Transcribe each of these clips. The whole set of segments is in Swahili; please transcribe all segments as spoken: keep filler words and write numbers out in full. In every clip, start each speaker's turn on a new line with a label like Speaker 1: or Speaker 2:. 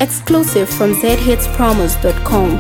Speaker 1: Exclusive from z hits promos dot com.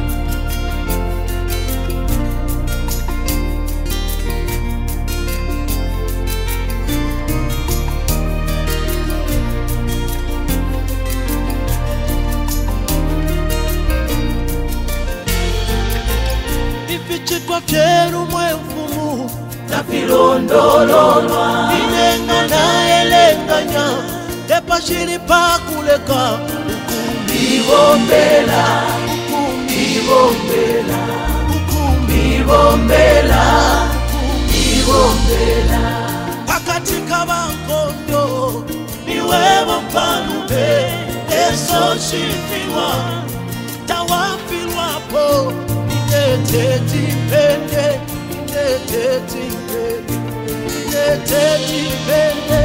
Speaker 2: Ifichitwa kyeru mwefumu na filondololwa inenga na elenganya epashiri pakuleka ukumbibombela ukumbibombela ukumbibombela ukumbibombela pakatika bankondo niwebo mpanupe eso shifiwa tawafilwapo Ineteti pende, ineteti pende, ineteti pende,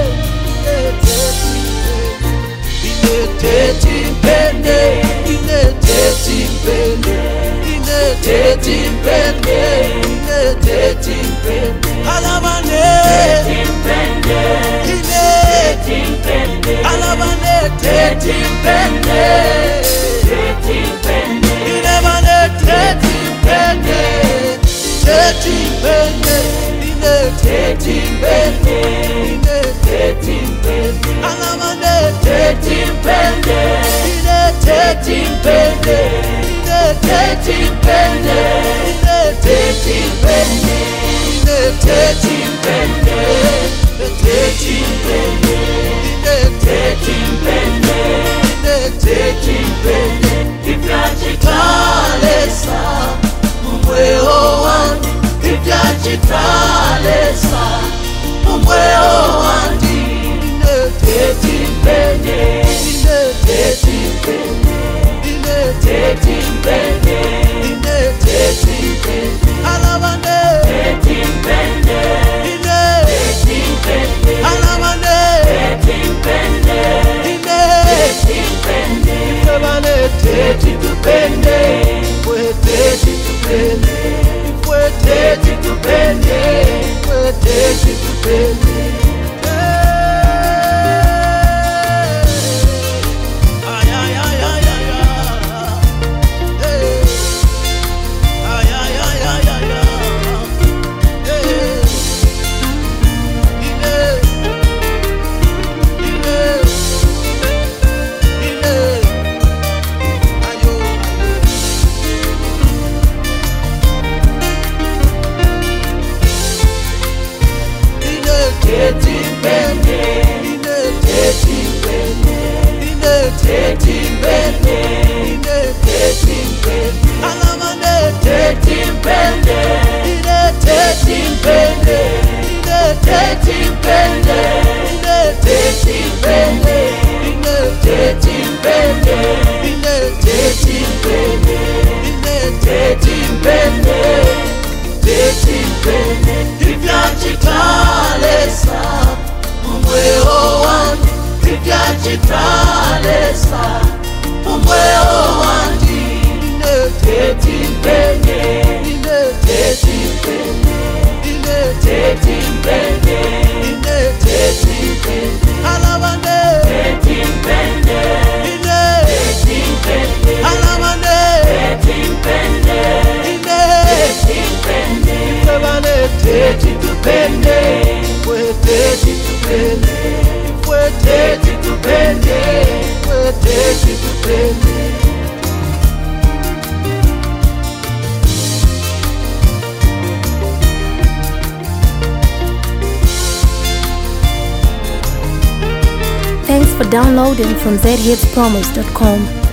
Speaker 2: ineteti pende, ineteti pende, ineteti pende, ineteti pende, alabane, pende, ineteti pende, alabane, teti pende, teti pende, inebane, teti pende, teti pende, ine teti pende, ine teti pende, alamane teti pende, ine teti pende, ine teti pende, ine teti pende, ine teti pende, ine teti pende, ine teti pende, ine teti pende, ifyachitalesa umweo wandi, ifyachitalesa umweo wandi, ine teti pende, ine teti pende, ine teti pende, ine teti pende, alabane teti pende, ine teti pende, alabane teti pende, ine teti pende, ifebane teti tupende, fue teti tupende, fue teti tupende, fue teti tupende. Teti pende, ine teti pende, ine teti pende, ine teti pende, alamane teti pende, ine teti pende, ine teti pende, ine teti pende, ine teti pende, ine teti pende, ine teti pende, teti pende, ifyachitalesa umweo wandi, ifyachitalesa umweo wandi, ine teti pende, ine teti pende, ine teti pende, ine teti pende, alabane teti pende, ine teti pende, alabane teti pende, ine teti pende, ifebane teti tupende, fue teti tupende, fue teti tupende, fue teti tupende.
Speaker 1: Thanks for downloading from z hits promos dot com.